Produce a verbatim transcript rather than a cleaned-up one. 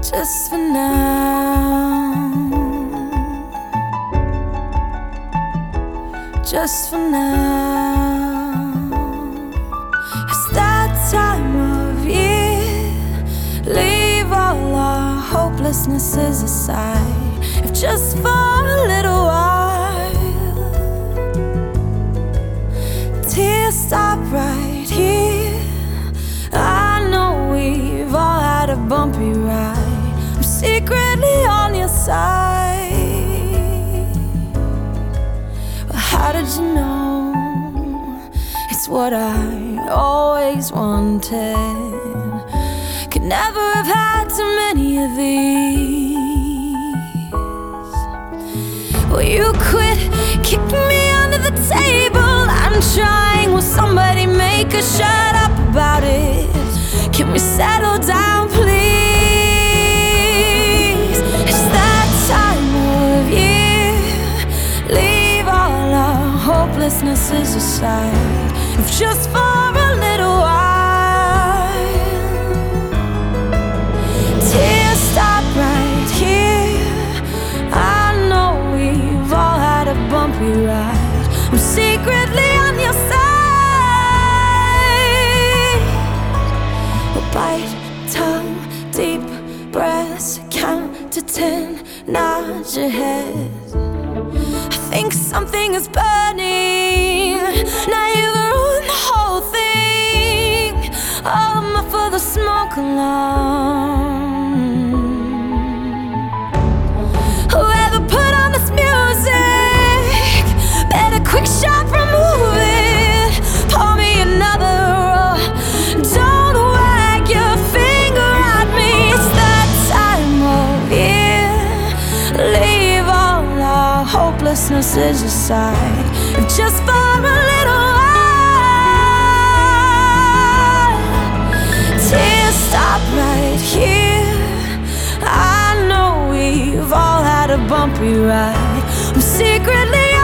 just for now, just for now. It's that time of year. Leave all our hopelessnesses aside, if just for a little while. Tears stop right here. I know we've all had a bumpy ride. I'm secretly on your side. But how did you know? It's what I always wanted. Could never have had too many of these. Well, you quit kicking me under the table. I'm trying, will somebody make a shut up about it? Can we settle down, please? It's that time of year. Leave all our hopelessnesses aside, if just for a little while. Tears stop right here. I know we've all had a bumpy ride. I'm secretly on your side. Bite, tongue, deep breaths, count to ten, nod your head. I think something is burning. Now you've ruined the whole thing. Oh, I'm for the smoke alarm. Whoever put on this music better quick shot remove it. Pour me another roll. Don't wag your finger at me. It's that time of year. Leave all our hopelessnesses aside, if just for a little while. Tears stop right here. I know we've all had a bumpy ride. I'm secretly